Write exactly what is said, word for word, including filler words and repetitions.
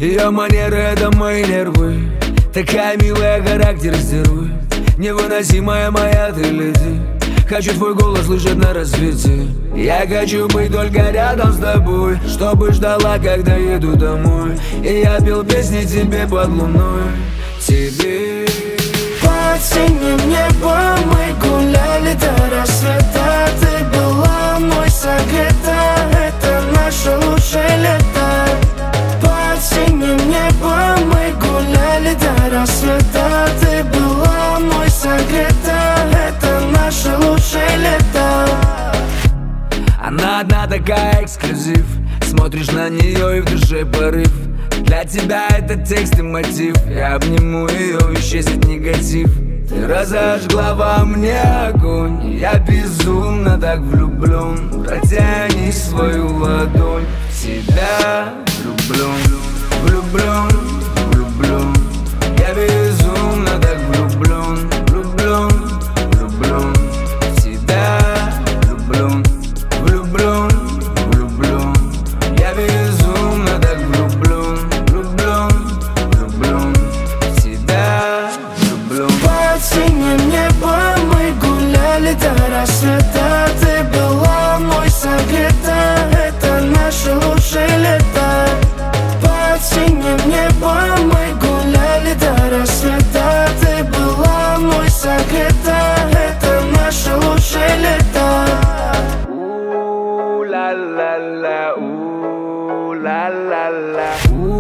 Ее манеры — это мои нервы. Такая милая, характер стервы. Невыносимая моя ты леди. Хочу твой голос слышать на рассвете. Я хочу быть только рядом с тобой, чтобы ждала, когда еду домой. И я пел песни тебе под луной. Тебе под синим небом мы гуляли до рассвета. Ты была мой согрета, это наше лучшее лето. Под синим небом мы гуляли до рассвета. Ты была мой согрета, это наше лучшее лето. Она одна такая эксклюзив. Смотришь на нее и в душе порыв. Для тебя это текст и мотив. Я обниму ее, исчезнет негатив. Ты разожгла во мне огонь. Я безумно так влюблен. Протяни свою ладонь. В тебя влюблен, влюблен, влюблен. Я безумно так влюблен, влюблен, влюблен. В тебя влюблен, влюблен, влюблен. Я безумно так влюблен, влюблен, влюблен. В тебя влюблен. Под синим небом мы гуляли до рассвета. Ты была мой согрета, это наше лучшее лето. Под синим небом мы гуляли до рассвета. Ты была мой согрета, это наше лучшее лето. У-ла-ла-ла, у-ла-ла-ла, у